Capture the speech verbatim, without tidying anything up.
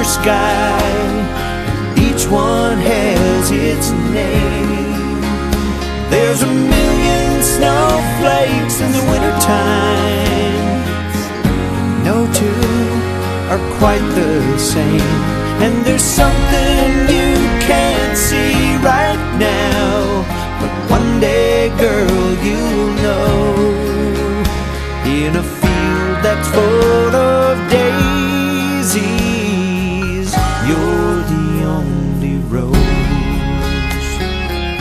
sky. Each one has its name. There's a million snowflakes in the wintertime. No two are quite the same. And there's something you can't see right now, but one day, girl, you'll know. In a field that's full of daisies, you'll